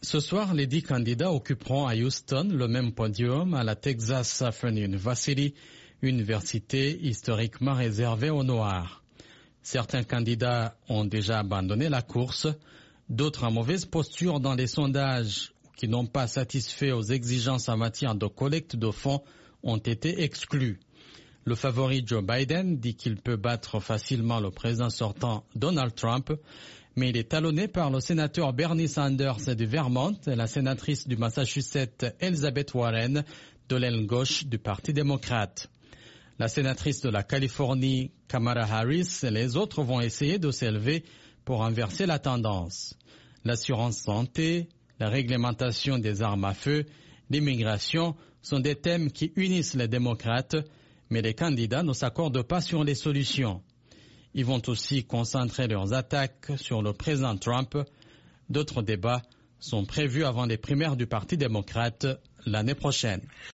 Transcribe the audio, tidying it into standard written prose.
Ce soir, les 10 candidats occuperont à Houston le même podium à la Texas Southern University, université historiquement réservée aux Noirs. Certains candidats ont déjà abandonné la course, d'autres en mauvaise posture dans les sondages ou qui n'ont pas satisfait aux exigences en matière de collecte de fonds ont été exclus. Le favori Joe Biden dit qu'il peut battre facilement le président sortant Donald Trump, mais il est talonné par le sénateur Bernie Sanders du Vermont et la sénatrice du Massachusetts Elizabeth Warren de l'aile gauche du Parti démocrate. La sénatrice de la Californie Kamala Harris et les autres vont essayer de s'élever pour inverser la tendance. L'assurance santé, la réglementation des armes à feu, l'immigration sont des thèmes qui unissent les démocrates, mais les candidats ne s'accordent pas sur les solutions. Ils vont aussi concentrer leurs attaques sur le président Trump. D'autres débats sont prévus avant les primaires du Parti démocrate l'année prochaine.